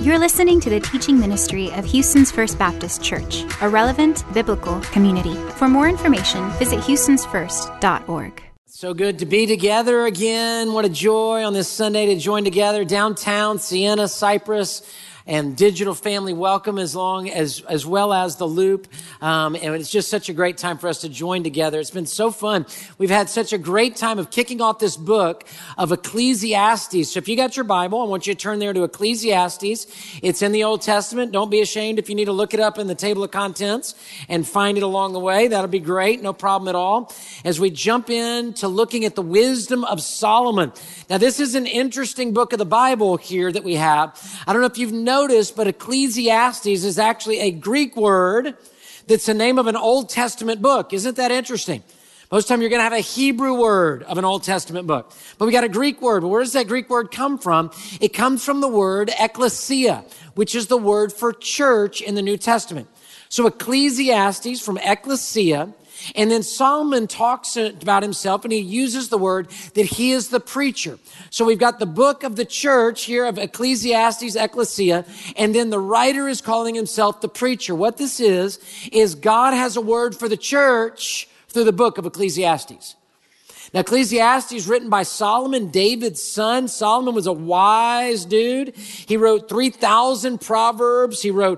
You're listening to the teaching ministry of Houston's First Baptist Church, a relevant biblical community. For more information, visit houstonsfirst.org. So good to be together again. What a joy on this Sunday to join together. Downtown, Sienna, Cypress, and Digital Family welcome as well as the Loop. And it's just such a great time for us to join together. It's been so fun. We've had such a great time of kicking off this book of Ecclesiastes. So if you got your Bible, I want you to turn there to Ecclesiastes. It's in the Old Testament. Don't be ashamed if you need to look it up in the table of contents and find it along the way. That'll be great. No problem at all. As we jump into looking at the wisdom of Solomon. Now, this is an interesting book of the Bible here that we have. I don't know if you've noticed, but Ecclesiastes is actually a Greek word that's the name of an Old Testament book. Isn't that interesting? Most of the time you're going to have a Hebrew word of an Old Testament book. But we got a Greek word. But where does that Greek word come from? It comes from the word ecclesia, which is the word for church in the New Testament. So Ecclesiastes from ecclesia. And then Solomon talks about himself and he uses the word that he is the preacher. So we've got the book of the church here of Ecclesiastes, ecclesia, and then the writer is calling himself the preacher. What this is God has a word for the church through the book of Ecclesiastes. Now, Ecclesiastes is written by Solomon, David's son. Solomon was a wise dude. He wrote 3,000 proverbs. He wrote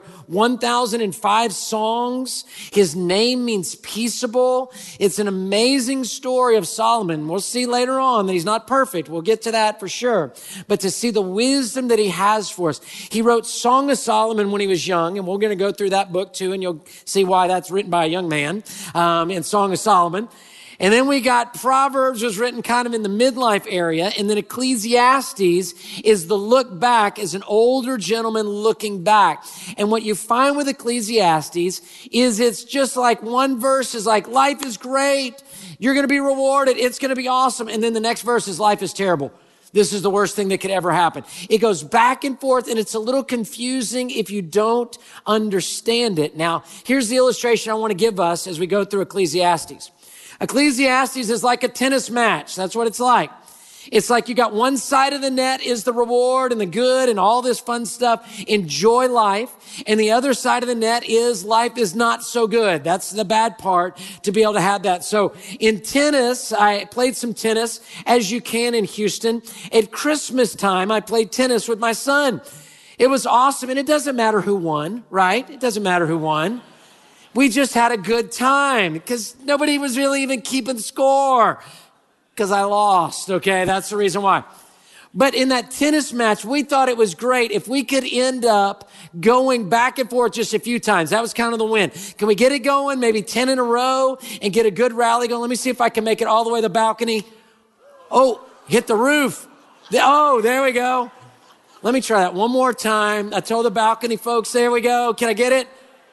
1,005 songs. His name means peaceable. It's an amazing story of Solomon. We'll see later on that he's not perfect. We'll get to that for sure. But to see the wisdom that he has for us. He wrote Song of Solomon when he was young, and we're going to go through that book too, and you'll see why that's written by a young man, in Song of Solomon. And then we got Proverbs was written kind of in the midlife area. And then Ecclesiastes is the look back as an older gentleman looking back. And what you find with Ecclesiastes is it's just like one verse is like, life is great. You're going to be rewarded. It's going to be awesome. And then the next verse is life is terrible. This is the worst thing that could ever happen. It goes back and forth and it's a little confusing if you don't understand it. Now, here's the illustration I want to give us as we go through Ecclesiastes. Ecclesiastes is like a tennis match. That's what it's like. It's like you got one side of the net is the reward and the good and all this fun stuff. Enjoy life. And the other side of the net is life is not so good. That's the bad part to be able to have that. So in tennis, I played some tennis as you can in Houston. At Christmas time, I played tennis with my son. It was awesome. And it doesn't matter who won, right? It doesn't matter who won. We just had a good time because nobody was really even keeping score because I lost. Okay, that's the reason why. But in that tennis match, we thought it was great if we could end up going back and forth just a few times. That was kind of the win. Can we get it going, maybe 10 in a row and get a good rally going? Let me see if I can make it all the way to the balcony. Oh, hit the roof. Oh, there we go. Let me try that one more time. I told the balcony folks, there we go. Can I get it?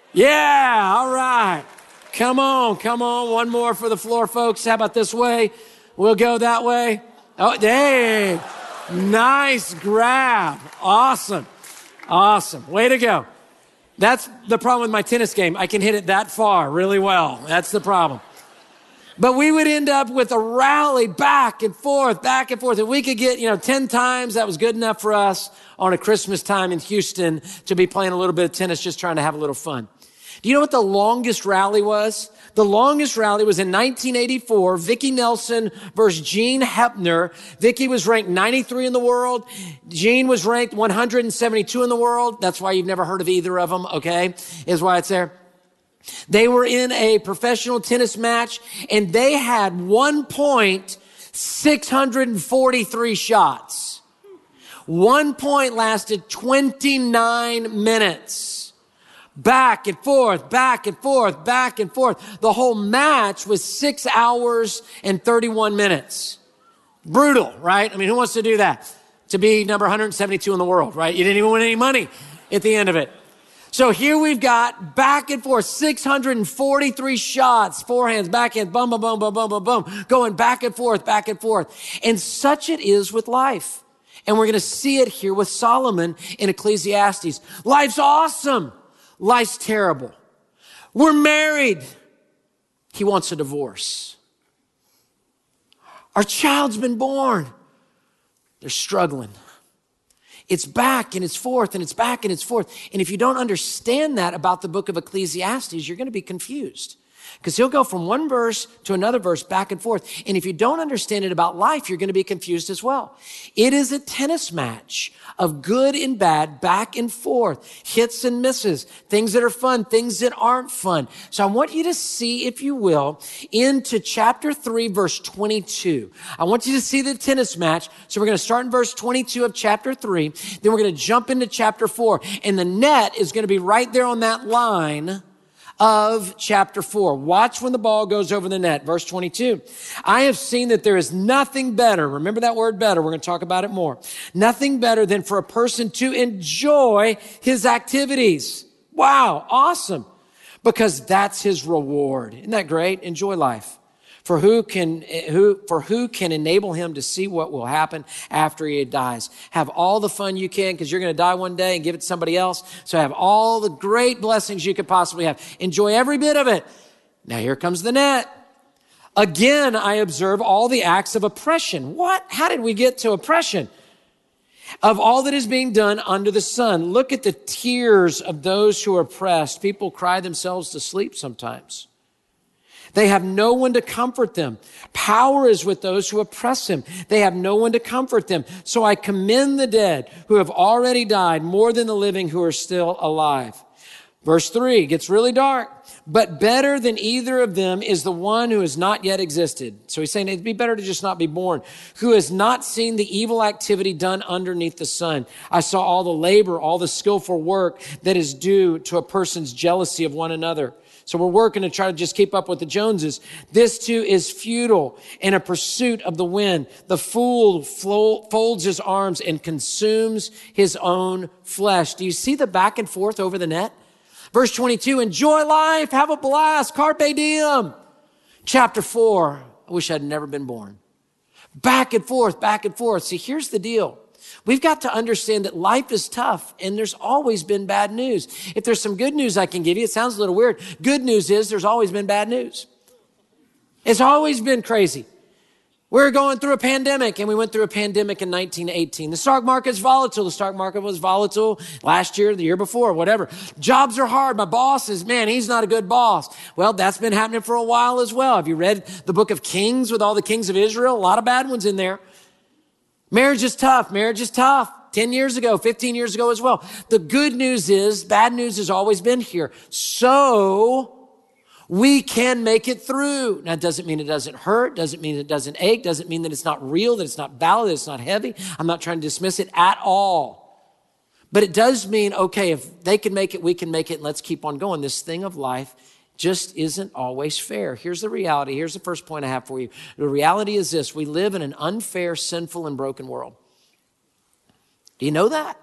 Yeah, all right. Come on. One more for the floor, folks. How about this way? We'll go that way. Oh, dang. Nice grab. Awesome. Way to go. That's the problem with my tennis game. I can hit it that far really well. That's the problem. But we would end up with a rally back and forth. If we could get, 10 times, that was good enough for us on a Christmas time in Houston to be playing a little bit of tennis, just trying to have a little fun. Do you know what the longest rally was? The longest rally was in 1984, Vicki Nelson versus Gene Hepner. Vicki was ranked 93 in the world. Gene was ranked 172 in the world. That's why you've never heard of either of them, okay? Is why it's there. They were in a professional tennis match, and they had 643 shots. 1 point lasted 29 minutes. Back and forth. The whole match was 6 hours and 31 minutes. Brutal, right? I mean, who wants to do that? To be number 172 in the world, right? You didn't even win any money at the end of it. So here we've got back and forth, 643 shots, forehands, backhands, boom, boom, boom, boom, boom, boom, boom, going back and forth. And such it is with life. And we're going to see it here with Solomon in Ecclesiastes. Life's awesome. Life's terrible. We're married. He wants a divorce. Our child's been born. They're struggling. It's back and it's forth and it's back and it's forth. And if you don't understand that about the book of Ecclesiastes, you're going to be confused. Because he'll go from one verse to another verse back and forth. And if you don't understand it about life, you're going to be confused as well. It is a tennis match of good and bad, back and forth, hits and misses, things that are fun, things that aren't fun. So I want you to see, if you will, into chapter 3, verse 22. I want you to see the tennis match. So we're going to start in verse 22 of chapter 3. Then we're going to jump into chapter 4. And the net is going to be right there on that line of chapter 4. Watch when the ball goes over the net. Verse 22. I have seen that there is nothing better. Remember that word better. We're going to talk about it more. Nothing better than for a person to enjoy his activities. Wow. Awesome. Because that's his reward. Isn't that great? Enjoy life. For who can enable him to see what will happen after he dies? Have all the fun you can, because you're going to die one day, and give it to somebody else. So have all the great blessings you could possibly have. Enjoy every bit of it. Now here comes the net. Again, I observe all the acts of oppression. What? How did we get to oppression? Of all that is being done under the sun. Look at the tears of those who are oppressed. People cry themselves to sleep sometimes. They have no one to comfort them. Power is with those who oppress him. They have no one to comfort them. So I commend the dead who have already died more than the living who are still alive. Verse 3 gets really dark. But better than either of them is the one who has not yet existed. So he's saying it'd be better to just not be born. Who has not seen the evil activity done underneath the sun. I saw all the labor, all the skillful work that is due to a person's jealousy of one another. So we're working to try to just keep up with the Joneses. This too is futile and a pursuit of the wind. The fool folds his arms and consumes his own flesh. Do you see the back and forth over the net? Verse 22, enjoy life, have a blast, carpe diem. Chapter 4, I wish I'd never been born. Back and forth, back and forth. See, here's the deal. We've got to understand that life is tough, and there's always been bad news. If there's some good news I can give you, it sounds a little weird. Good news is there's always been bad news. It's always been crazy. We're going through a pandemic, and we went through a pandemic in 1918. The stock market's volatile. The stock market was volatile last year, the year before, whatever. Jobs are hard. My boss is, man, he's not a good boss. Well, that's been happening for a while as well. Have you read the book of Kings with all the kings of Israel? A lot of bad ones in there. Marriage is tough. Marriage is tough. 10 years ago, 15 years ago as well. The good news is bad news has always been here. So we can make it through. Now, it doesn't mean it doesn't hurt. Doesn't mean it doesn't ache. Doesn't mean that it's not real, that it's not valid, that it's not heavy. I'm not trying to dismiss it at all. But it does mean, okay, if they can make it, we can make it, and let's keep on going. This thing of life just isn't always fair. Here's the reality. Here's the first point I have for you. The reality is this. We live in an unfair, sinful, and broken world. Do you know that?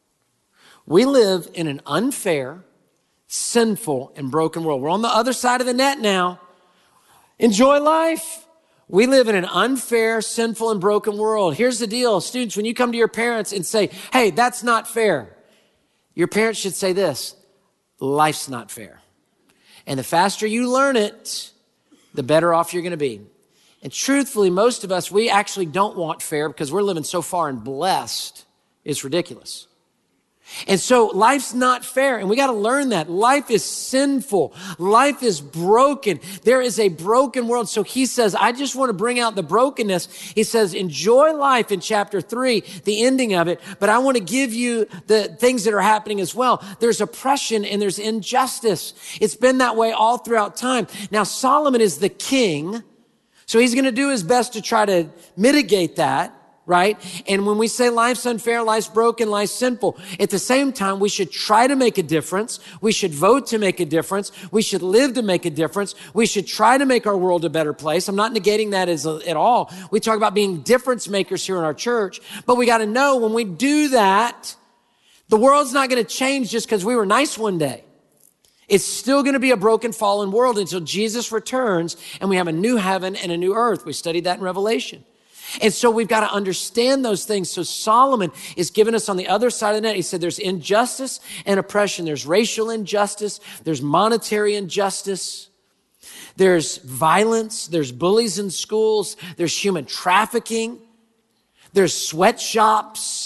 We live in an unfair, sinful, and broken world. We're on the other side of the net now. Enjoy life. We live in an unfair, sinful, and broken world. Here's the deal. Students, when you come to your parents and say, hey, that's not fair, your parents should say this: life's not fair. And the faster you learn it, the better off you're going to be. And truthfully, most of us, we actually don't want fair because we're living so far and blessed, it's ridiculous. And so life's not fair, and we got to learn that. Life is sinful. Life is broken. There is a broken world. So he says, I just want to bring out the brokenness. He says, enjoy life in chapter 3, the ending of it, but I want to give you the things that are happening as well. There's oppression and there's injustice. It's been that way all throughout time. Now, Solomon is the king, so he's going to do his best to try to mitigate that. Right? And when we say life's unfair, life's broken, life's sinful, at the same time, we should try to make a difference. We should vote to make a difference. We should live to make a difference. We should try to make our world a better place. I'm not negating that at all. We talk about being difference makers here in our church, but we got to know when we do that, the world's not going to change just because we were nice one day. It's still going to be a broken, fallen world until Jesus returns and we have a new heaven and a new earth. We studied that in Revelation. And so we've got to understand those things. So Solomon is giving us on the other side of the net. He said there's injustice and oppression. There's racial injustice. There's monetary injustice. There's violence. There's bullies in schools. There's human trafficking. There's sweatshops.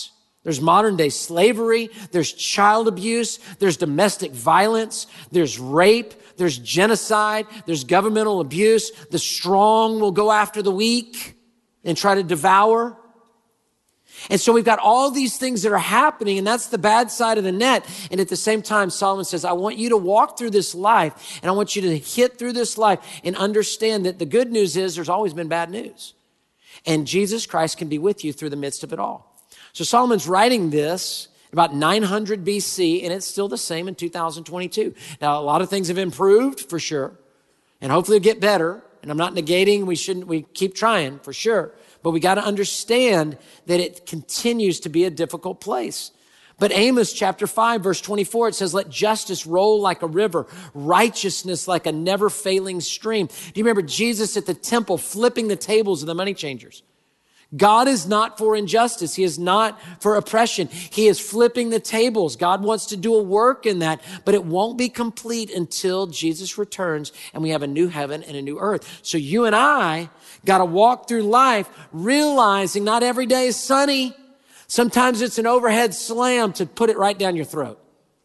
There's modern day slavery, there's child abuse, there's domestic violence, there's rape, there's genocide, there's governmental abuse. The strong will go after the weak and try to devour. And so we've got all these things that are happening, and that's the bad side of the net. And at the same time, Solomon says, I want you to walk through this life, and I want you to hit through this life and understand that the good news is there's always been bad news. And Jesus Christ can be with you through the midst of it all. So Solomon's writing this about 900 BC, and it's still the same in 2022. Now, a lot of things have improved for sure, and hopefully it'll get better. And I'm not negating, we keep trying for sure. But we got to understand that it continues to be a difficult place. But Amos chapter 5, verse 24, it says, let justice roll like a river, righteousness like a never failing stream. Do you remember Jesus at the temple flipping the tables of the money changers? God is not for injustice. He is not for oppression. He is flipping the tables. God wants to do a work in that, but it won't be complete until Jesus returns and we have a new heaven and a new earth. So you and I got to walk through life realizing not every day is sunny. Sometimes it's an overhead slam to put it right down your throat.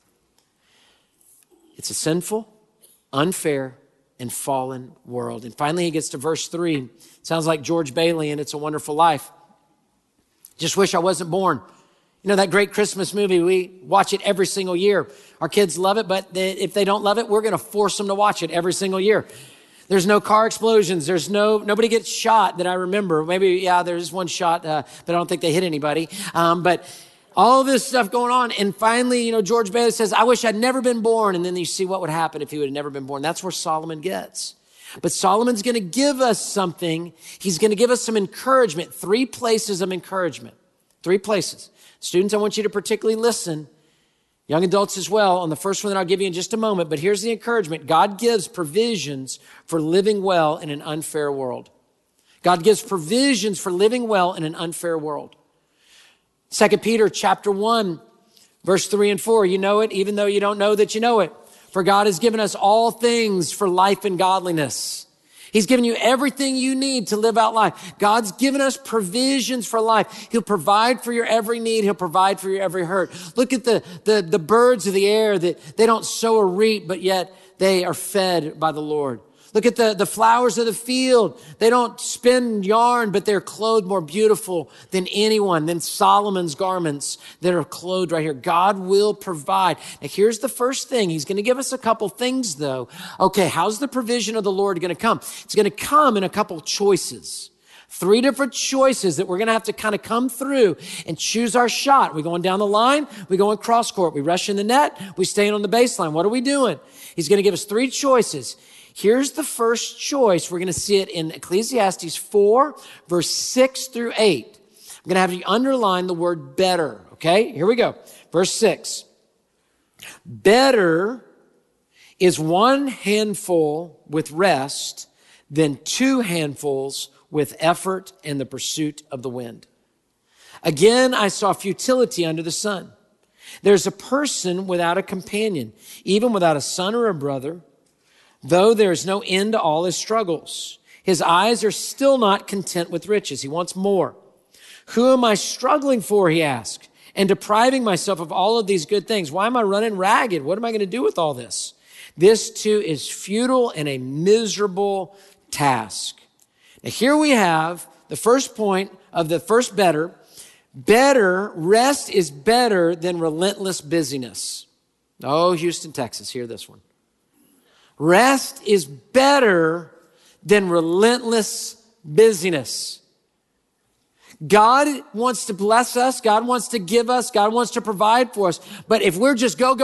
It's a sinful, unfair, and fallen world. And finally, he gets to verse 3. Sounds like George Bailey and It's a Wonderful Life. Just wish I wasn't born. You know, that great Christmas movie, we watch it every single year. Our kids love it, but if they don't love it, we're going to force them to watch it every single year. There's no car explosions. There's nobody gets shot that I remember. Maybe, yeah, there's one shot, but I don't think they hit anybody. But all this stuff going on. And finally, you know, George Bailey says, I wish I'd never been born. And then you see what would happen if he would have never been born. That's where Solomon gets. But Solomon's going to give us something. He's going to give us some encouragement. 3 places of encouragement. 3 places. Students, I want you to particularly listen. Young adults as well, on the first one that I'll give you in just a moment. But here's the encouragement. God gives provisions for living well in an unfair world. God gives provisions for living well in an unfair world. 2 Peter chapter 1, verse 3 and 4. You know it, even though you don't know that you know it. For God has given us all things for life and godliness. He's given you everything you need to live out life. God's given us provisions for life. He'll provide for your every need. He'll provide for your every hurt. Look at the birds of the air that they don't sow or reap, but yet they are fed by the Lord. Look at the flowers of the field. They don't spin yarn, but they're clothed more beautiful than anyone, than Solomon's garments that are clothed right here. God will provide. Now, here's the first thing. He's going to give us a couple things, though. Okay, how's the provision of the Lord going to come? It's going to come in a couple choices. 3 different choices that we're going to have to kind of come through and choose our shot. We going down the line. We go in cross court. We rush in the net. We stay on the baseline. What are we doing? He's going to give us 3 choices. Here's the first choice. We're going to see it in Ecclesiastes 4, verse 6 through 8. I'm going to have you underline the word better. Okay, here we go. Verse 6. Better is 1 handful with rest than 2 handfuls with effort and the pursuit of the wind. Again, I saw futility under the sun. There's a person without a companion, even without a son or a brother, though there is no end to all his struggles. His eyes are still not content with riches. He wants more. Who am I struggling for, he asked, and depriving myself of all of these good things? Why am I running ragged? What am I going to do with all this? This too is futile and a miserable task. Now here we have the first point of the first better. Better, rest is better than relentless busyness. Oh, Houston, Texas, hear this one. Rest is better than relentless busyness. God wants to bless us. God wants to give us. God wants to provide for us. But if we're just go,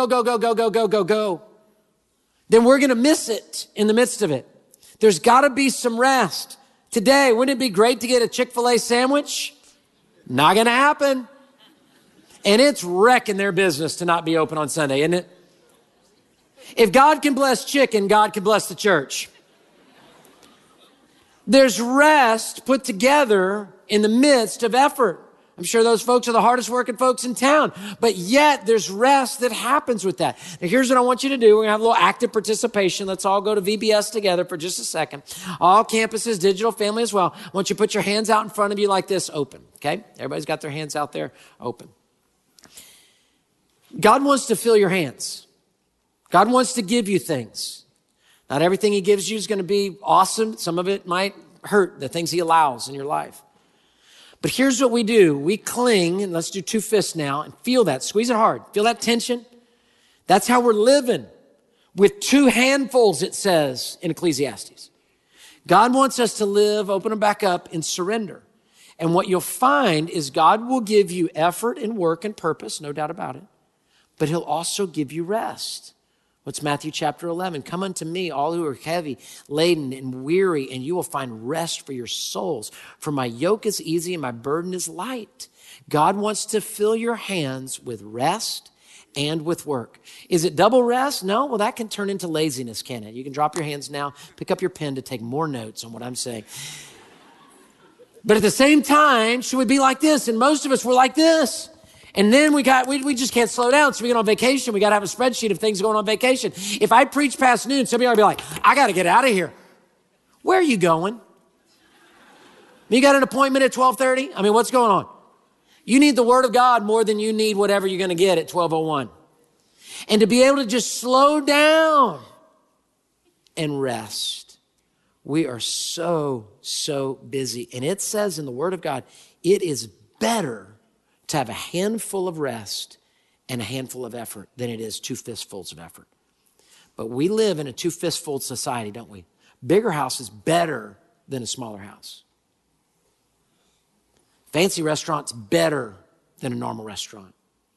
then we're going to miss it in the midst of it. There's got to be some rest. Today, wouldn't it be great to get a Chick-fil-A sandwich? Not going to happen. And it's wrecking their business to not be open on Sunday, isn't it? If God can bless chicken, God can bless the church. There's rest put together in the midst of effort. I'm sure those folks are the hardest working folks in town, but yet there's rest that happens with that. Now, here's what I want you to do. We're going to have a little active participation. Let's all go to VBS together for just a second. All campuses, digital family as well. I want you to put your hands out in front of you like this, open. Okay? Everybody's got their hands out there, open. God wants to fill your hands. God wants to give you things. Not everything he gives you is going to be awesome. Some of it might hurt, the things he allows in your life. But here's what we do. We cling, and let's do 2 fists now, and feel that. Squeeze it hard. Feel that tension? That's how we're living. With 2 handfuls, it says in Ecclesiastes. God wants us to live, open them back up, in surrender. And what you'll find is God will give you effort and work and purpose, no doubt about it. But he'll also give you rest. What's Matthew chapter 11? Come unto me, all who are heavy, laden, and weary, and you will find rest for your souls. For my yoke is easy and my burden is light. God wants to fill your hands with rest and with work. Is it double rest? No. Well, that can turn into laziness, can it? You can drop your hands now, pick up your pen to take more notes on what I'm saying. But at the same time, should we be like this? And most of us were like this. And then we just can't slow down. So we get on vacation. We got to have a spreadsheet of things going on vacation. If I preach past noon, somebody will be like, I got to get out of here. Where are you going? You got an appointment at 12:30? I mean, what's going on? You need the word of God more than you need whatever you're going to get at 12:01. And to be able to just slow down and rest. We are so busy. And it says in the word of God, it is better to have a handful of rest and a handful of effort than it is 2 fistfuls of effort. But we live in a 2 fistful society, don't we? Bigger house is better than a smaller house. Fancy restaurant's better than a normal restaurant.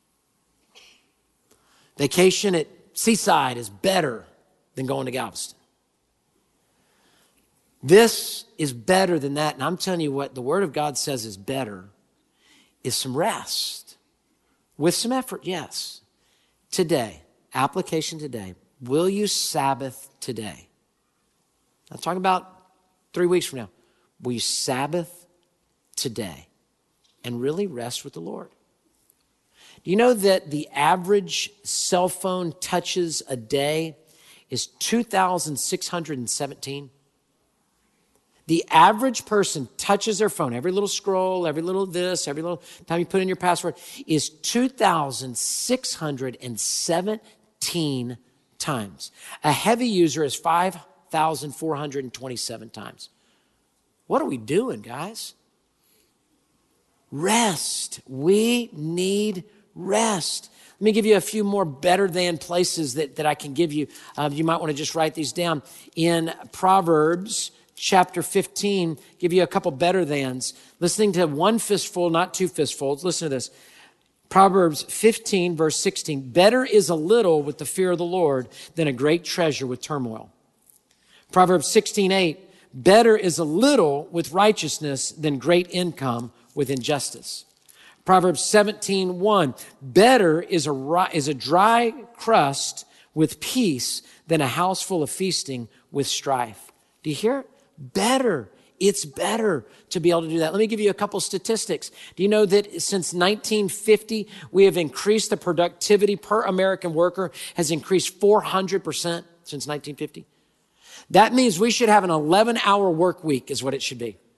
Vacation at Seaside is better than going to Galveston. This is better than that. And I'm telling you what the word of God says is better is some rest with some effort. Yes. Today, application today. Will you Sabbath today? I'm talking about 3 weeks from now. Will you Sabbath today and really rest with the Lord? Do you know that the average cell phone touches a day is 2,617? The average person touches their phone, every little scroll, every little this, every little time you put in your password, is 2,617 times. A heavy user is 5,427 times. What are we doing, guys? Rest. We need rest. Let me give you a few more better than places that I can give you. You might want to just write these down. In Proverbs chapter 15, give you a couple better thans. Listening to 1 fistful, not 2 fistfuls. Listen to this. Proverbs 15, verse 16. Better is a little with the fear of the Lord than a great treasure with turmoil. Proverbs 16:8. Better is a little with righteousness than great income with injustice. Proverbs 17:1. Better is a dry crust with peace than a house full of feasting with strife. Do you hear it? Better. It's better to be able to do that. Let me give you a couple statistics. Do you know that since 1950, we have increased the productivity per American worker has increased 400% since 1950? That means we should have an 11-hour work week is what it should be.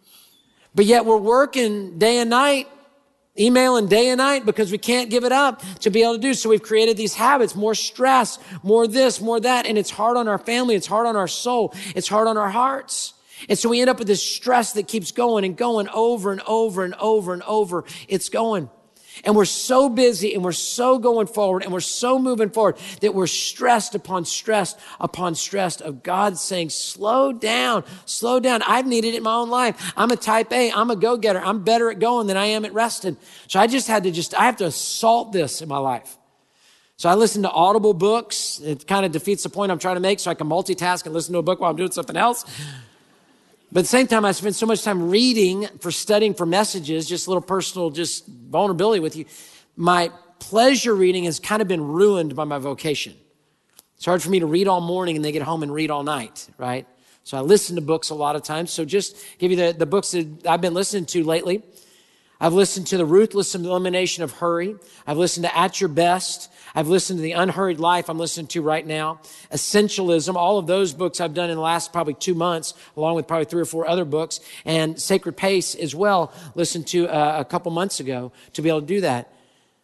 But yet we're working day and night, emailing day and night because we can't give it up to be able to do. So we've created these habits, more stress, more this, more that. And it's hard on our family. It's hard on our soul. It's hard on our hearts. And so we end up with this stress that keeps going and going over and over and over and over. It's going. And we're so busy and we're so going forward and we're so moving forward that we're stressed upon stress upon stress of God saying, slow down, slow down. I've needed it in my own life. I'm a type A. I'm a go-getter. I'm better at going than I am at resting. So I have to assault this in my life. So I listen to Audible books. It kind of defeats the point I'm trying to make so I can multitask and listen to a book while I'm doing something else. But at the same time, I spend so much time reading for studying for messages, just a little personal, just vulnerability with you. My pleasure reading has kind of been ruined by my vocation. It's hard for me to read all morning and then get home and read all night, right? So I listen to books a lot of times. So just give you the books that I've been listening to lately. I've listened to The Ruthless Elimination of Hurry. I've listened to At Your Best. I've listened to The Unhurried Life I'm listening to right now. Essentialism, all of those books I've done in the last probably 2 months, along with probably 3 or 4 other books. And Sacred Pace as well, listened to a couple months ago to be able to do that.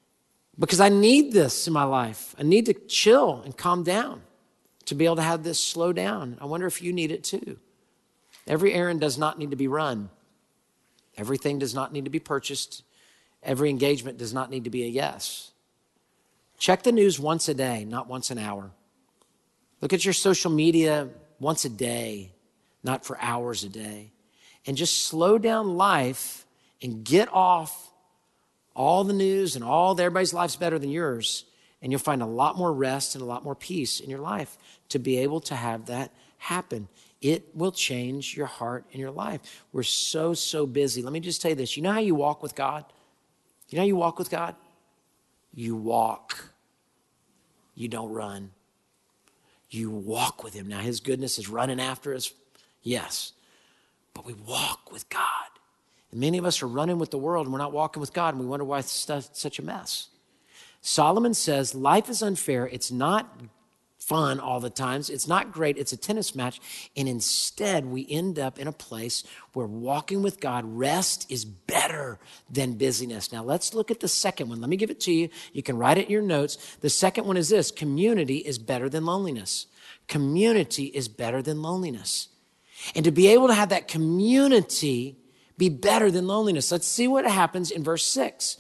because I need this in my life. I need to chill and calm down to be able to have this slow down. I wonder if you need it too. Every errand does not need to be run. Everything does not need to be purchased. Every engagement does not need to be a yes. Check the news once a day, not once an hour. Look at your social media once a day, not for hours a day. And just slow down life and get off all the news and everybody's life's better than yours. And you'll find a lot more rest and a lot more peace in your life to be able to have that happen. It will change your heart and your life. We're so busy. Let me just tell you this. You know how you walk with God? You know how you walk with God? You walk. You don't run. You walk with him. Now, his goodness is running after us. Yes. But we walk with God. And many of us are running with the world and we're not walking with God, and we wonder why it's such a mess. Solomon says life is unfair. It's not fun all the times. It's not great. It's a tennis match. And instead, we end up in a place where walking with God, rest is better than busyness. Now, let's look at the second one. Let me give it to you. You can write it in your notes. The second one is this: community is better than loneliness. Community is better than loneliness. And to be able to have that community be better than loneliness. Let's see what happens in verse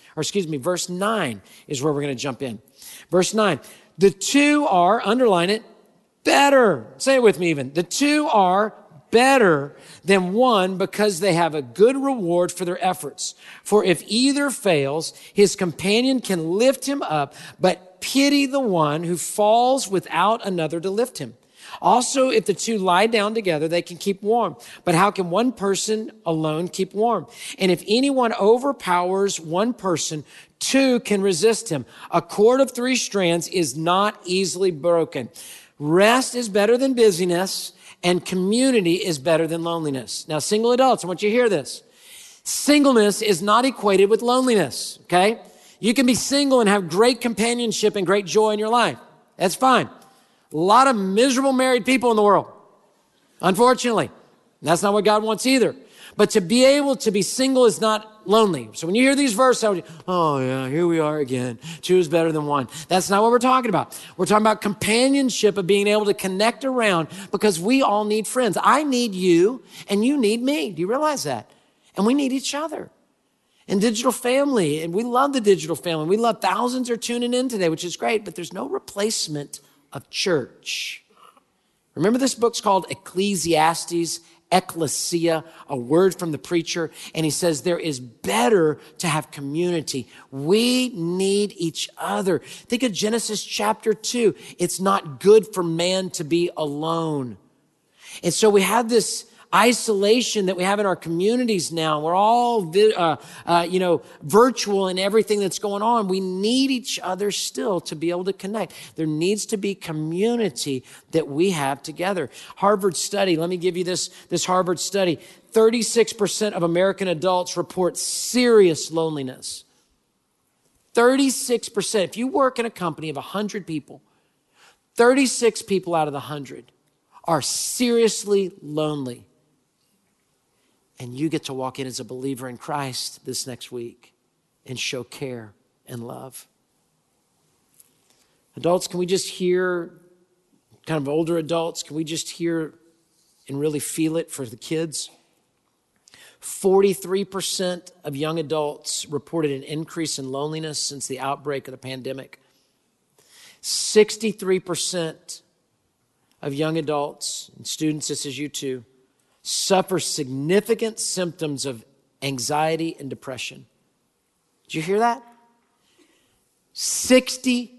9 is where we're going to jump in. Verse 9, the two are, underline it, better. Say it with me even. The two are better than one because they have a good reward for their efforts. For if either fails, his companion can lift him up, but pity the one who falls without another to lift him. Also, if the two lie down together, they can keep warm. But how can one person alone keep warm? And if anyone overpowers one person, two can resist him. A cord of 3 strands is not easily broken. Rest is better than busyness, and community is better than loneliness. Now, single adults, I want you to hear this. Singleness is not equated with loneliness, okay? You can be single and have great companionship and great joy in your life. That's fine. A lot of miserable married people in the world, unfortunately. That's not what God wants either. But to be able to be single is not lonely. So when you hear these verses, oh yeah, here we are again. 2 is better than 1. That's not what we're talking about. We're talking about companionship, of being able to connect around, because we all need friends. I need you and you need me. Do you realize that? And we need each other. And digital family, and we love the digital family. We love thousands are tuning in today, which is great, but there's no replacement of church. Remember, this book's called Ecclesiastes, ecclesia, a word from the preacher. And he says there is better to have community. We need each other. Think of Genesis chapter 2. It's not good for man to be alone. And so we have this isolation that we have in our communities now. We're all, virtual and everything that's going on. We need each other still to be able to connect. There needs to be community that we have together. Harvard study, let me give you this Harvard study. 36% of American adults report serious loneliness. 36%. If you work in a company of 100 people, 36 people out of the 100 are seriously lonely. And you get to walk in as a believer in Christ this next week and show care and love. Adults, can we just hear, kind of older adults, can we just hear and really feel it for the kids? 43% of young adults reported an increase in loneliness since the outbreak of the pandemic. 63% of young adults and students, this is you too, suffer significant symptoms of anxiety and depression. Did you hear that? 63%.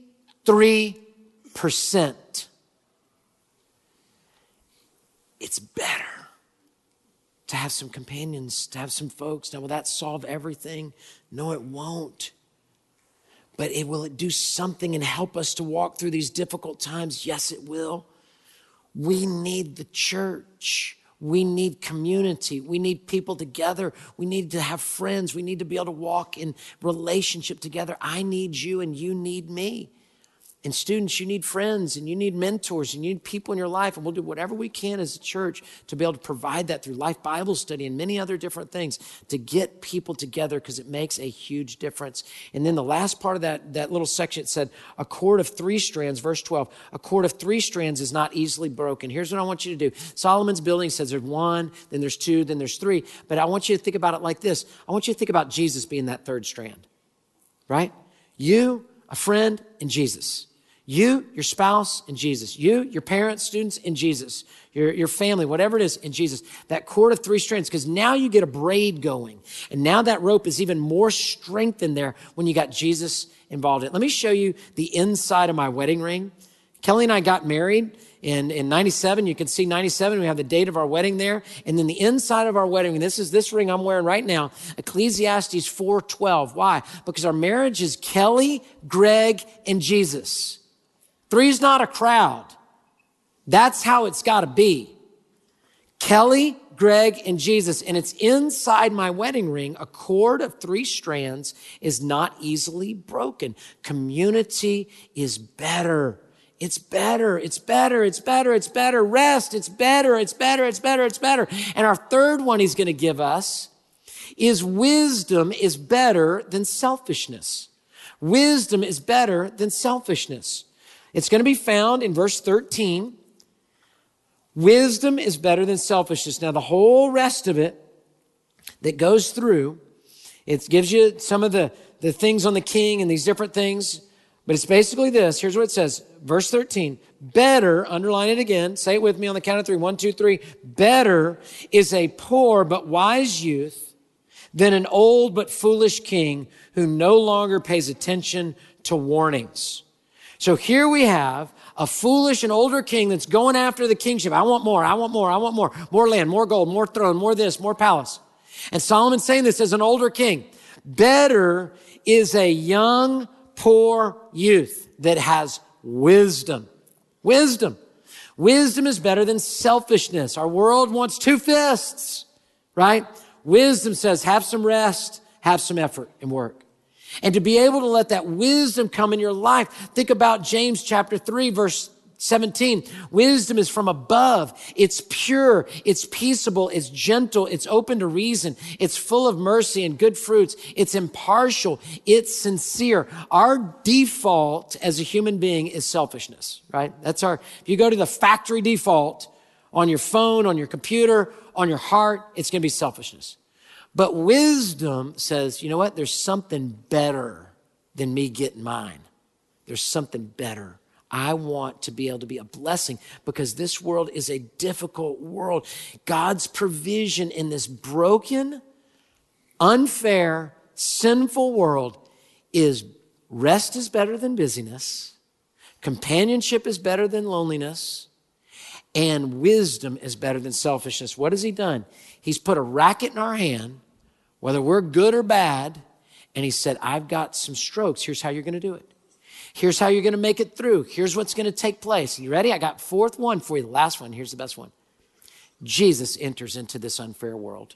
It's better to have some companions, to have some folks. Now, will that solve everything? No, it won't. But will it do something and help us to walk through these difficult times? Yes, it will. We need the church. We need community. We need people together. We need to have friends. We need to be able to walk in relationship together. I need you and you need me. And students, you need friends and you need mentors and you need people in your life. And we'll do whatever we can as a church to be able to provide that through Life Bible Study and many other different things to get people together because it makes a huge difference. And then the last part of that little section, it said, a cord of 3 strands, verse 12, a cord of 3 strands is not easily broken. Here's what I want you to do. Solomon's building says there's 1, then there's 2, then there's 3. But I want you to think about it like this. I want you to think about Jesus being that 3rd strand, right? You, a friend, and Jesus. You, your spouse, and Jesus. You, your parents, students, and Jesus. Your family, whatever it is, in Jesus. That cord of 3 strands, because now you get a braid going. And now that rope is even more strengthened there when you got Jesus involved in it. Let me show you the inside of my wedding ring. Kelly and I got married in 97. You can see 97. We have the date of our wedding there. And then the inside of our wedding, and this is this ring I'm wearing right now, Ecclesiastes 4:12. Why? Because our marriage is Kelly, Greg, and Jesus. 3 is not a crowd. That's how it's got to be. Kelly, Greg, and Jesus. And it's inside my wedding ring. A cord of 3 strands is not easily broken. Community is better. It's better. It's better. It's better. It's better. Rest. It's better. It's better. It's better. It's better. And our third one he's going to give us is wisdom is better than selfishness. Wisdom is better than selfishness. It's going to be found in verse 13. Wisdom is better than selfishness. Now, the whole rest of it that goes through, it gives you some of the things on the king and these different things. But it's basically this. Here's what it says. Verse 13. Better, underline it again. Say it with me on the count of 3. 1, 2, 3. Better is a poor but wise youth than an old but foolish king who no longer pays attention to warnings. So here we have a foolish and older king that's going after the kingship. I want more. I want more. I want more. More land, more gold, more throne, more this, more palace. And Solomon's saying this as an older king. Better is a young, poor youth that has wisdom. Wisdom. Wisdom is better than selfishness. Our world wants 2 fists, right? Wisdom says have some rest, have some effort and work. And to be able to let that wisdom come in your life, think about James chapter 3, verse 17. Wisdom is from above. It's pure. It's peaceable. It's gentle. It's open to reason. It's full of mercy and good fruits. It's impartial. It's sincere. Our default as a human being is selfishness, right? If you go to the factory default on your phone, on your computer, on your heart, it's going to be selfishness. But wisdom says, you know what? There's something better than me getting mine. There's something better. I want to be able to be a blessing because this world is a difficult world. God's provision in this broken, unfair, sinful world is rest is better than busyness, companionship is better than loneliness, and wisdom is better than selfishness. What has he done? He's put a racket in our hand, whether we're good or bad, and he said, I've got some strokes. Here's how you're going to do it. Here's how you're going to make it through. Here's what's going to take place. You ready? I got 4th one for you. The last one. Here's the best one. Jesus enters into this unfair world.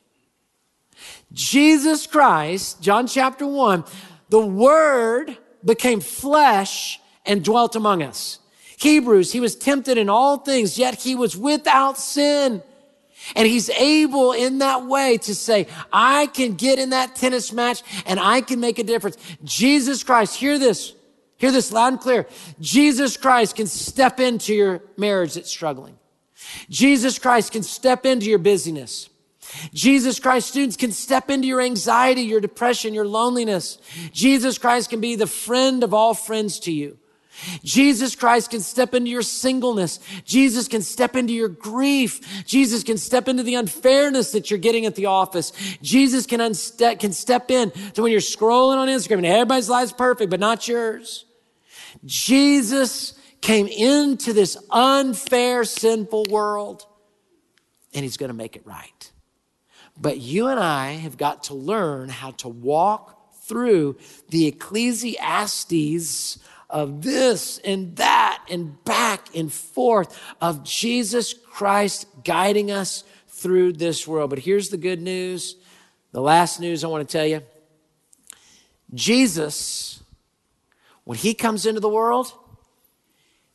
Jesus Christ, John chapter 1, the Word became flesh and dwelt among us. Hebrews, he was tempted in all things, yet he was without sin. And he's able in that way to say, I can get in that tennis match and I can make a difference. Jesus Christ, hear this loud and clear. Jesus Christ can step into your marriage that's struggling. Jesus Christ can step into your busyness. Jesus Christ, students, can step into your anxiety, your depression, your loneliness. Jesus Christ can be the friend of all friends to you. Jesus Christ can step into your singleness. Jesus can step into your grief. Jesus can step into the unfairness that you're getting at the office. Jesus can step in to when you're scrolling on Instagram and everybody's life's perfect, but not yours. Jesus came into this unfair, sinful world, and he's going to make it right. But you and I have got to learn how to walk through the Ecclesiastes of this and that and back and forth of Jesus Christ guiding us through this world. But here's the good news. The last news I want to tell you. Jesus, when he comes into the world,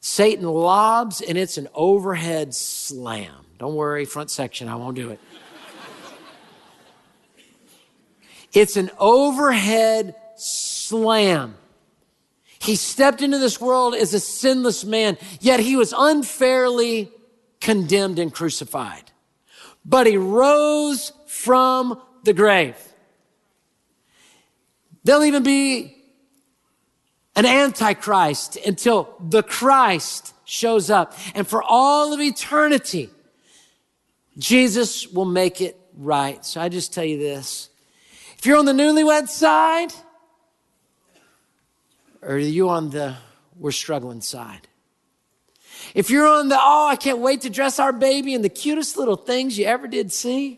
Satan lobs, and it's an overhead slam. Don't worry, front section, I won't do it. It's an overhead slam. He stepped into this world as a sinless man, yet he was unfairly condemned and crucified. But he rose from the grave. There'll even be an antichrist until the Christ shows up. And for all of eternity, Jesus will make it right. So I just tell you this. If you're on the newlywed side, or are you on the we're struggling side? If you're on the, I can't wait to dress our baby in the cutest little things you ever did see.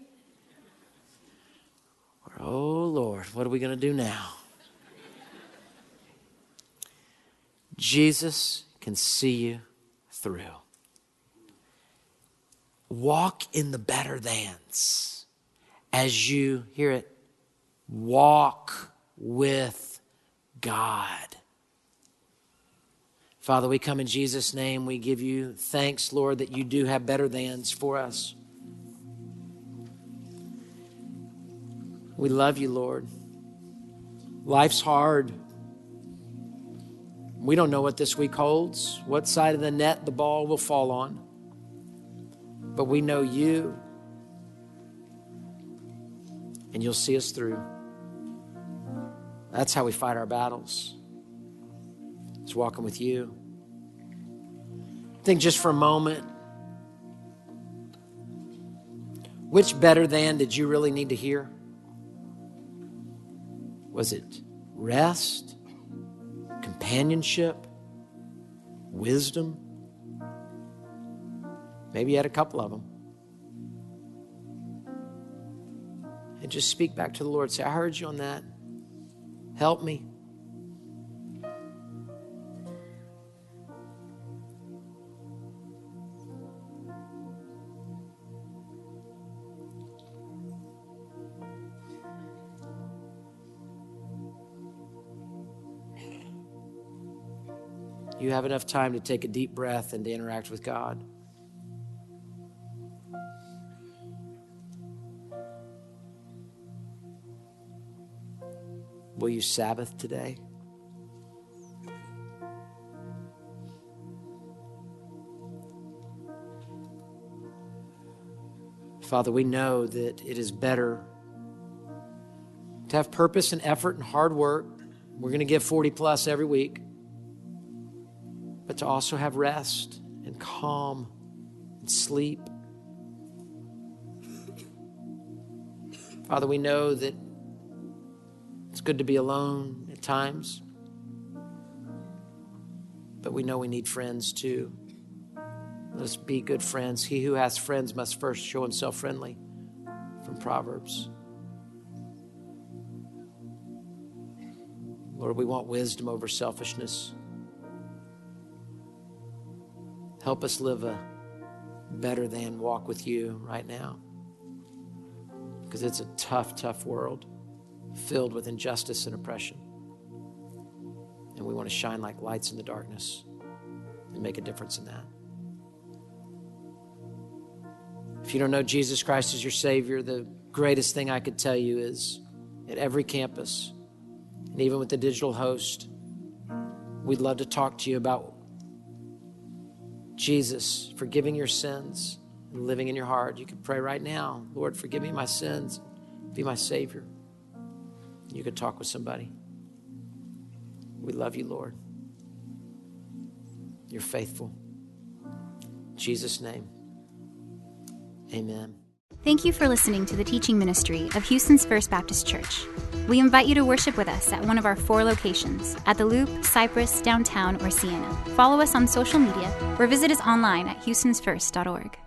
Or, oh, Lord, what are we going to do now? Jesus can see you through. Walk in the better thans as you, hear it, walk with God. Father, we come in Jesus' name. We give you thanks, Lord, that you do have better thans for us. We love you, Lord. Life's hard. We don't know what this week holds, what side of the net the ball will fall on. But we know you, and you'll see us through. That's how we fight our battles. It's walking with you. Think just for a moment, which better than did you really need to hear? Was it rest, companionship, wisdom? Maybe you had a couple of them. And just speak back to the Lord. Say, I heard you on that. Help me. You have enough time to take a deep breath and to interact with God. Will you Sabbath today? Father, we know that it is better to have purpose and effort and hard work. We're going to give 40 plus every week. But to also have rest and calm and sleep. Father, we know that it's good to be alone at times, but we know we need friends too. Let us be good friends. He who has friends must first show himself friendly, from Proverbs. Lord, we want wisdom over selfishness. Help us live a better than walk with you right now. Because it's a tough, tough world filled with injustice and oppression. And we want to shine like lights in the darkness and make a difference in that. If you don't know Jesus Christ as your Savior, the greatest thing I could tell you is at every campus, and even with the digital host, we'd love to talk to you about Jesus, forgiving your sins and living in your heart. You can pray right now, Lord, forgive me my sins, be my Savior. You could talk with somebody. We love you, Lord. You're faithful. In Jesus' name, amen. Thank you for listening to the teaching ministry of Houston's First Baptist Church. We invite you to worship with us at one of our 4 locations, at the Loop, Cypress, Downtown, or Sienna. Follow us on social media or visit us online at houstonsfirst.org.